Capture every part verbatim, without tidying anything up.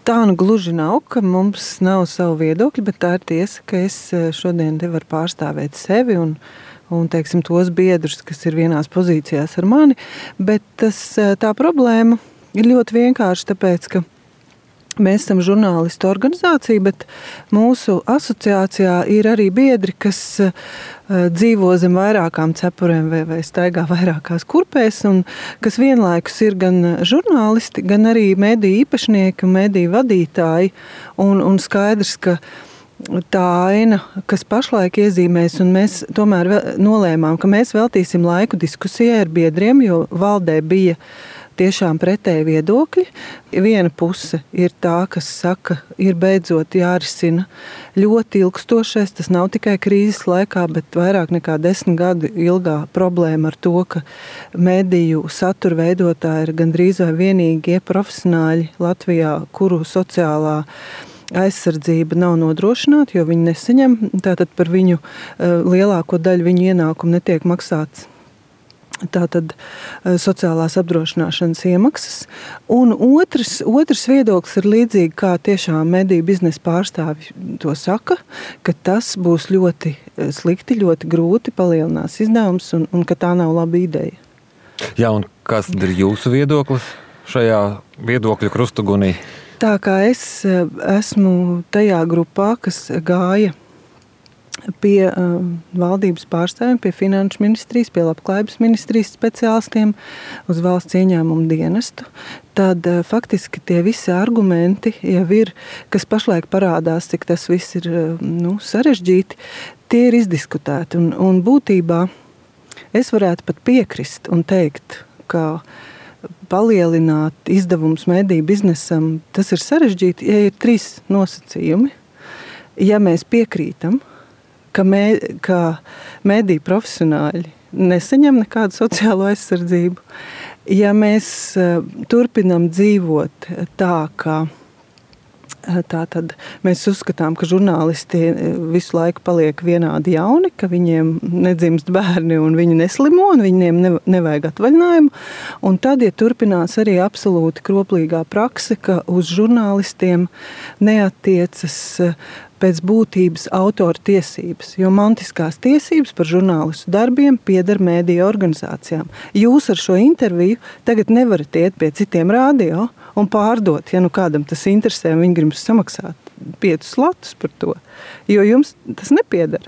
Tā nu gluži nav, ka mums nav savu viedokļu, bet tā ir tiesa, ka es šodien te varu pārstāvēt sevi un, un teiksim, tos biedrus, kas ir vienās pozīcijās ar mani. Bet tas, tā problēma ir ļoti vienkārši, tāpēc, ka mēs esam žurnālistu organizācija, bet mūsu asociācijā ir arī biedri, kas uh, dzīvo zem vairākām cepurēm vai, vai staigā vairākās kurpēs, un kas vienlaikus ir gan žurnālisti, gan arī mediju īpašnieki un mediju vadītāji. Un, un skaidrs, ka tā aina, kas pašlaik iezīmēs, un mēs tomēr nolēmām, ka mēs veltīsim laiku diskusijai ar biedriem, jo valdē bija tiešām pretēji viedokļi. Viena puse ir tā, kas saka, ir beidzot jārisina ļoti ilgstošais, tas nav tikai krīzes laikā, bet vairāk nekā desmit gadu ilgā problēma ar to, ka mediju satura veidotāji ir gandrīz vai vienīgie profesionāļi Latvijā, kuru sociālā aizsardzība nav nodrošināta, jo viņi nesaņem, tātad par viņu lielāko daļu viņu ienākumu netiek maksāts. Tātad sociālās apdrošināšanas iemaksas. Un otrs, otrs viedoklis ir līdzīgi, kā tiešām mediju biznesa pārstāvi to saka, ka tas būs ļoti slikti, ļoti grūti, palielinās izdevums un, un ka tā nav laba ideja. Jā, un kas ir jūsu viedoklis šajā viedokļu krustugunī? Tā kā es esmu tajā grupā, kas gāja pie um, valdības pārstāvjiem, pie finanšu ministrijas, pie labklājības ministrijas speciālistiem uz valsts ieņēmumu dienestu, tad uh, faktiski tie visi argumenti jau ir, kas pašlaik parādās, cik tas viss ir uh, nu, sarežģīti, tie ir izdiskutēti. Un, un būtībā es varētu pat piekrist un teikt, ka palielināt izdevumus mediju biznesam, tas ir sarežģīti, ja ir trīs nosacījumi. Ja mēs piekrītam, ka, mē, ka mediju profesionāļi nesaņem nekādu sociālo aizsardzību. Ja mēs uh, turpinam dzīvot tā, ka tā tad mēs uzskatām, ka žurnālisti visu laiku paliek vienādi jauni, ka viņiem nedzimst bērni un viņi neslimo un viņiem nevajag atvaļinājumu. Un tad, ja turpinās arī absolūti kroplīgā prakse, ka uz žurnālistiem neattiecas pēc būtības autora tiesības, jo mantiskās tiesības par žurnālistu darbiem pieder mēdīju organizācijām. Jūs ar šo interviju tagad nevarat iet pie citiem radio un pārdot, ja nu kādam tas interesē, un viņi grib samaksāt piecus latus par to, jo jums tas nepiedara.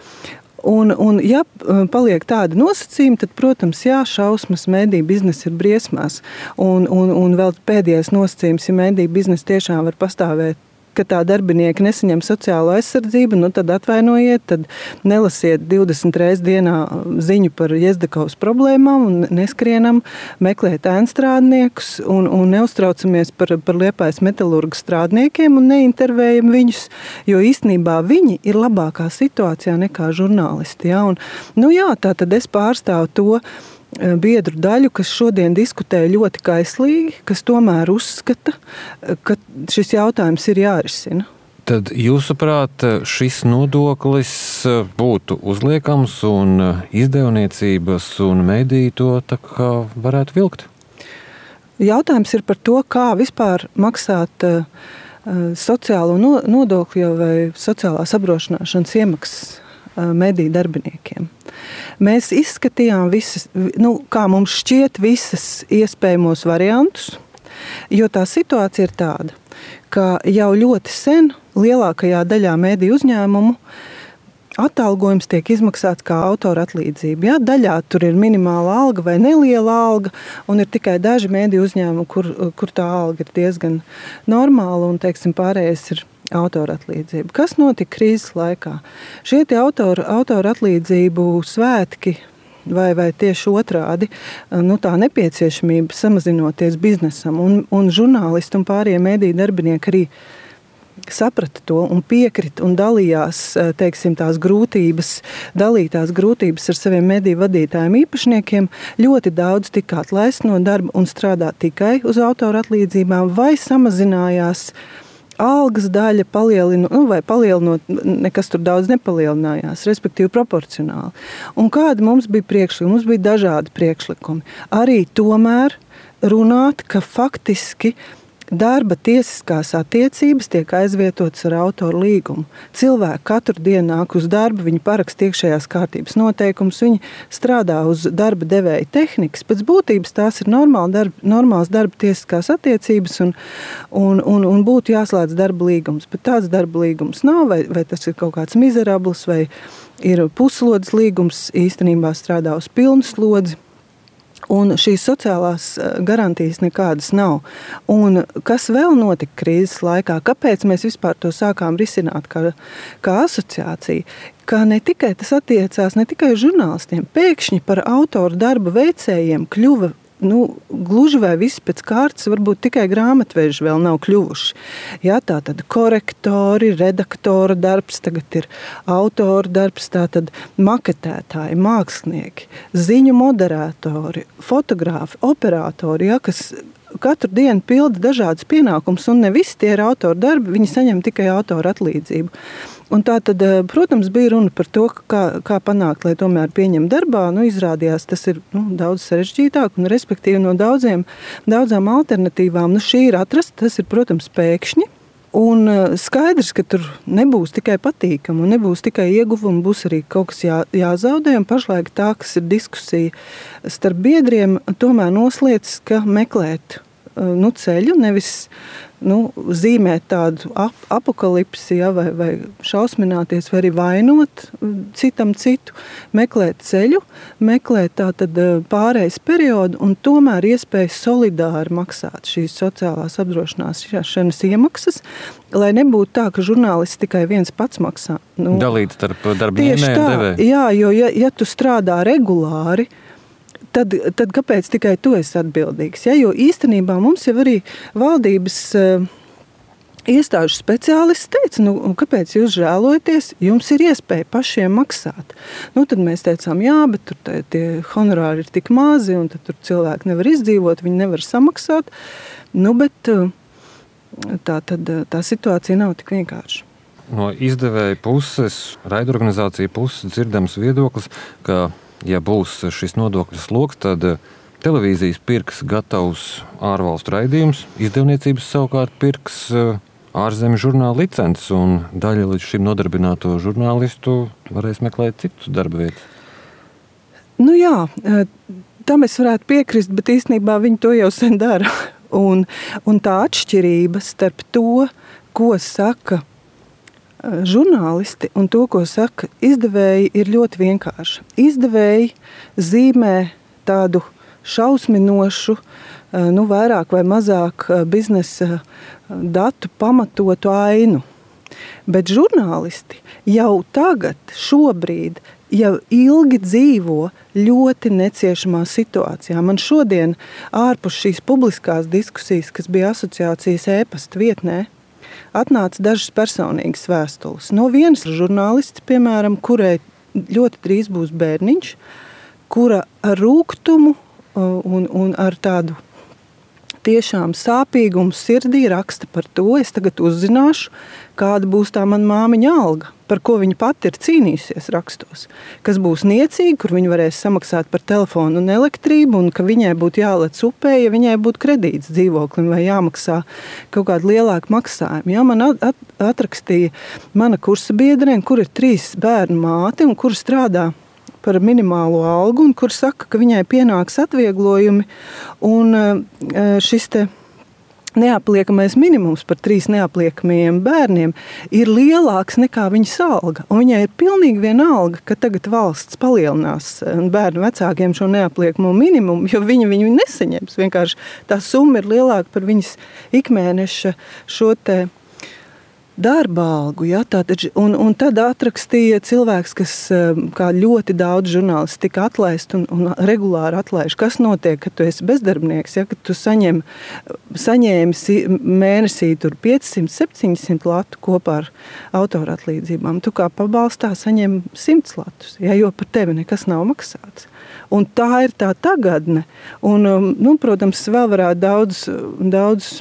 Un, un ja paliek tādi nosacījumi, tad, protams, jā, šausmas mediju biznesa ir briesmās. Un, un, un vēl pēdējais nosacījums, ja mediju biznesa tiešām var pastāvēt, ka tā darbinieki nesaņem sociālo aizsardzību, nu tad atvainojiet, tad nelasiet divdesmit reizes dienā ziņu par Jezdekavas problēmām un neskrienam meklēt ēnstrādniekus un, un neuztraucamies par, par Liepājas metalurgu strādniekiem un neintervējam viņus, jo īstenībā viņi ir labākā situācijā nekā žurnālisti. Ja? Un, nu jā, tā tad es pārstāvu to biedru daļu, kas šodien diskutē ļoti kaislīgi, kas tomēr uzskata, ka šis jautājums ir jārisina. Tad jūsuprāt, šis nodoklis būtu uzliekams un izdevniecības un mediji to tā kā varētu vilkt? Jautājums ir par to, kā vispār maksāt sociālo nodokļu vai sociālās apdrošināšanas iemaksas mediju darbiniekiem. Mēs izskatījām visas, nu, kā mums šķiet, visas iespējamos variantus, jo tā situācija ir tāda, ka jau ļoti sen lielākajā daļā mediju uzņēmumu atalgojums tiek izmaksāts kā autora atlīdzība. Ja? Daļā tur ir minimāla alga vai neliela alga, un ir tikai daži mediju uzņēmumi, kur, kur tā alga ir diezgan normāla, un, teiksim, pārējais ir autora atlīdzība. Kas notika krīzes laikā? Šie tie autora, autora atlīdzību svētki vai, vai tieši otrādi, nu, tā nepieciešamība samazinoties biznesam un, un žurnālisti un pārējie mediju darbinieki arī saprata to un piekrita un dalījās, teiksim, tās grūtības, dalītās grūtības ar saviem mediju vadītājiem īpašniekiem. Ļoti daudz tika atlaist no darba un strādā tikai uz autora atlīdzībām vai samazinājās algas daļa palielinot, nu, vai palielinot, nekas tur daudz nepalielinājās, respektīvi proporcionāli. Un kādi mums bija priekšlikumi? Mums bija dažādi priekšlikumi. Arī tomēr runāt, ka faktiski darba tiesiskās attiecības tiek aizvietotas ar autoru līgumu. Cilvēki katru dienu nāk uz darbu, viņi paraksta iekšējās kārtības noteikumus, viņi strādā uz darba devēja tehnikas. Pēc būtības tās ir normāli darba, normāls darba tiesiskās attiecības un, un, un, un būtu jāslēdz darba līgums. Bet tāds darba līgums nav, vai, vai tas ir kaut kāds mizerabls, vai ir puslodzes līgums, īstenībā strādā uz pilnu slodzi. Un šīs sociālās garantijas nekādas nav. Un kas vēl notika krīzes laikā? Kāpēc mēs vispār to sākām risināt kā, kā asociācija? Ka ne tikai tas attiecās ne tikai uz žurnālistiem, pēkšņi par autoru darba veicējiem kļuva nu, gluži vai viss pēc kārtas, varbūt tikai grāmatveži vēl nav kļuvuši. Jā, tā tad korektori, redaktora darbs, tagad ir autora darbs, tā tad maketētāji, mākslinieki, ziņu moderātori, fotogrāfi, operatori, jā, kas katru dienu pilda dažādas pienākumus, un ne visi tie ir autora darbi, viņi saņem tikai autora atlīdzību. Un tā tad, protams, bija runa par to, kā, kā panākt, lai tomēr pieņem darbā. Nu, izrādījās, tas ir nu, daudz sarežģītāk un respektīvi no daudziem, daudzām alternatīvām. Nu, šī ir atrasta, tas ir, protams, pēkšņi. Un skaidrs, ka tur nebūs tikai patīkami un nebūs tikai ieguvumi, būs arī kaut kas jā, jāzaudē. Un pašlaik tā, kas ir diskusija starp biedriem, tomēr noslēdz, ka meklēt nu, ceļu, nevis nu, zīmēt tādu ap, apokalipsi, ja, vai, vai šausmināties, vai arī vainot citam citu, meklēt ceļu, meklēt tātad pārejas periodu un tomēr iespēju solidāri maksāt šīs sociālās apdrošināšanas iemaksas, lai nebūtu tā, ka žurnālists tikai viens pats maksā. Nu, dalīt starp darba ņēmēju un devēju. Jā, jo ja, ja tu strādā regulāri, Tad, tad kāpēc tikai tu esi atbildīgs? Ja? Jo īstenībā mums jau arī valdības uh, iestāžu speciālisti teica, nu, kāpēc jūs žēlojaties, jums ir iespēja pašiem maksāt. Nu, tad mēs teicām, jā, bet tur tie, tie honorāri ir tik mazi, un tad tur cilvēki nevar izdzīvot, viņi nevar samaksāt. Nu, bet uh, tā, tad, tā situācija nav tik vienkārša. No izdevēja puses, raidorganizācija puses dzirdams viedoklis, ka ja būs šis nodokļu sloks, tad televīzijas pirks gatavs ārvalstu raidījums, izdevniecības savukārt pirks ārzemju žurnāla licences, un daļa līdz šim nodarbināto žurnālistu varēs meklēt citus darba vietas. Nu jā, tam es varētu piekrist, bet īstenībā viņi to jau sen dara. Un, un tā atšķirība starp to, ko saka žurnālisti un to, ko saka izdevēji, ir ļoti vienkārši. Izdevēji zīmē tādu šausminošu, nu, vairāk vai mazāk biznesa datu pamatotu ainu. Bet žurnālisti jau tagad, šobrīd, jau ilgi dzīvo ļoti neciešamā situācijā. Man šodien ārpus šīs publiskās diskusijas, kas bija asociācijas e-pasta vietnē, atnāca dažas personīgas vēstules. No vienas žurnālists, piemēram, kurai ļoti drīz būs bērniņš, kura ar rūgtumu un, un ar tādu tiešām sāpīgumu sirdī raksta par to, es tagad uzzināšu, kāda būs tā man māmiņa alga, par ko viņa pati ir cīnījusies rakstos, kas būs niecīgi, kur viņa varēs samaksāt par telefonu un elektrību, un ka viņai būtu jālec upē, ja viņai būtu kredīts dzīvoklim vai jāmaksā kaut kāda lielāka maksājuma. Ja, man at, atrakstīja mana kursa biedrene, kur ir trīs bērnu māte un kur strādā par minimālo algu, un kur saka, ka viņai pienāks atvieglojumi, un šis te neapliekamais minimums par trīs neapliekamajiem bērniem ir lielāks nekā viņas alga. Un viņai ir pilnīgi vienalga, ka tagad valsts palielinās bērnu vecākiem šo neapliekamo minimumu, jo viņi viņu nesaņems. Vienkārši tā summa ir lielāka par viņas ikmēneša šo te darba algu, ja, tātad, un, un tad atrakstīja cilvēks, kas kā ļoti daudz žurnālisti tika atlaist un, un regulāri atlaiž. Kas notiek, kad tu esi bezdarbnieks, ja, kad tu saņem, saņēmi mēnesī tur piecsimt, septiņsimt latu kopā ar autora atlīdzībām. Tu kā pabalstā saņem simts latus, ja, jo par tevi nekas nav maksāts. Un tā ir tā tagadne. Un, nu, protams, vēl varētu daudz, daudz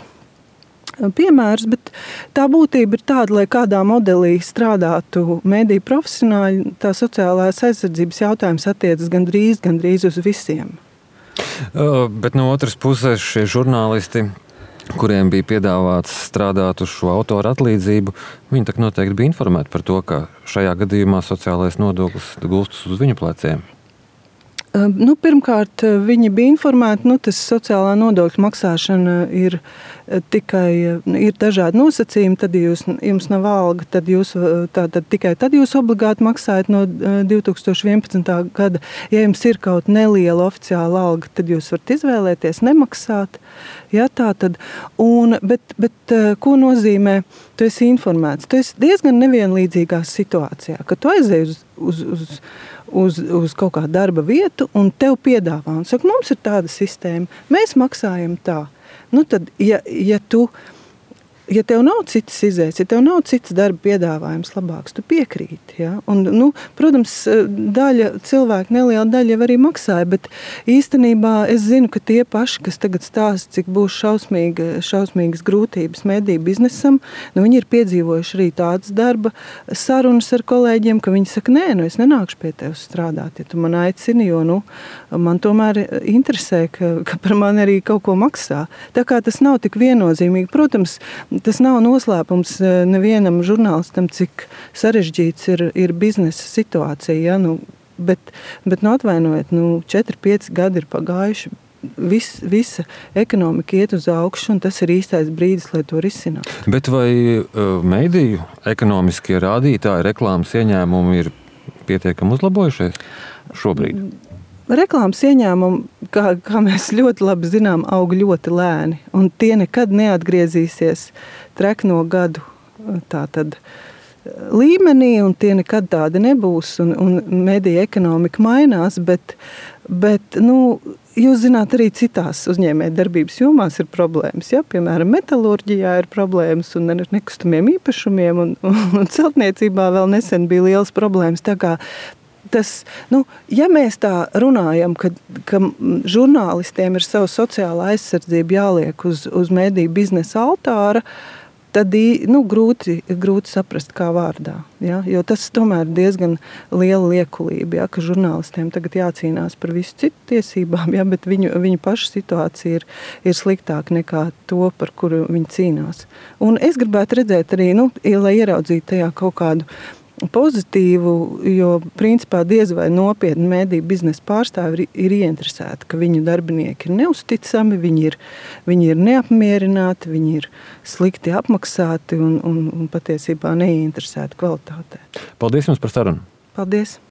piemērs, bet tā būtība ir tāda, lai kādā modelī strādātu mediju profesionāļi, tā sociālās aizsardzības jautājums attiecas gandrīz, gandrīz uz visiem. Bet no otras puses šie žurnālisti kuriem bija piedāvāts strādāt uz šo autoru atlīdzību, viņi tak noteikti bija informēti par to, ka šajā gadījumā sociālais nodoklis gulstas uz viņu pleciem. Nu, pirmkārt, viņi bija informēti, nu, tas sociālā nodokļa maksāšana ir tikai ir dažādi nosacījumi. Tad, ja jūs, jums nav alga, tad jūs tātad tikai tad jūs obligāti maksājat no divi tūkstoši vienpadsmitā gada. Ja jums ir kaut neliela oficiāla alga, tad jūs varat izvēlēties nemaksāt. Ja, tā tad, un, bet, bet ko nozīmē, tu esi informēts? Tu esi diezgan nevienlīdzīgā situācijā, ka tu aizēji uz, uz, uz Uz, uz kaut kādu darba vietu, un tev piedāvā. Un saka, mums ir tāda sistēma, mēs maksājam tā. Nu tad, ja, ja tu, ja tev nav citas izējas, ja tev nav citas darba piedāvājums labāks, tu piekrīti. Ja? Un, nu, protams, daļa cilvēku, neliela daļa jau arī maksāja, bet īstenībā es zinu, ka tie paši, kas tagad stāsta, cik būs šausmīga, šausmīgas grūtības mediju biznesam, nu, viņi ir piedzīvojuši arī tādas darba sarunas ar kolēģiem, ka viņi saka, nē, nu, es nenākšu pie tevis strādāt, ja tu man aicini, jo nu, man tomēr interesē, ka, ka par mani arī kaut ko maksā. Tā kā tas nav tik viennozīmīgi. Protams, tas nav noslēpums nevienam žurnālistam, cik sarežģīts ir, ir biznesa situācija. Ja? Nu, bet, bet nu, atvainojiet, nu, četri pieci gadi ir pagājuši. Vis, visa ekonomika iet uz augšu, un tas ir īstais brīdis, lai to risinātu. Bet vai uh, mediju ekonomiskie rādītāji, reklāmas ieņēmumi ir pietiekami uzlabojušies šobrīd? Reklāmas ieņēmumi, kā, kā mēs ļoti labi zinām, aug ļoti lēni, un tie nekad neatgriezīsies trekno gadu tātad līmenī, un tie nekad tādi nebūs, un, un mediju ekonomika mainās, bet, bet nu, jūs zināt, arī citās uzņēmēju darbības jomās ir problēmas. Ja? Piemēram, metalurģijā ir problēmas un ar nekustamiem īpašumiem, un, un, un celtniecībā vēl nesen bija liels problēmas, tā kā tas, nu, ja mēs tā runājam, ka, ka žurnālistiem ir savu sociālā aizsardzību jāliek uz, uz mediju biznesa altāra, tad nu, grūti, grūti saprast, kā vārdā. Ja? Jo tas tomēr ir diezgan liela liekulība, ja? Ka žurnālistiem tagad jācīnās par visu citu tiesībām, ja? Bet viņu, viņu pašu situācija ir, ir sliktāka nekā to, par kuru viņi cīnās. Un es gribētu redzēt arī, nu, lai ieraudzītu tajā kaut kādu pozitīvu, jo principā diez vai nopietni mediju biznesa pārstāvi ir, ir ieinteresēti, ka viņu darbinieki ir neusticami, viņi ir, viņi ir neapmierināti, viņi ir slikti apmaksāti un, un, un patiesībā neinteresēti kvalitātē. Paldies jums par sarunu. Paldies.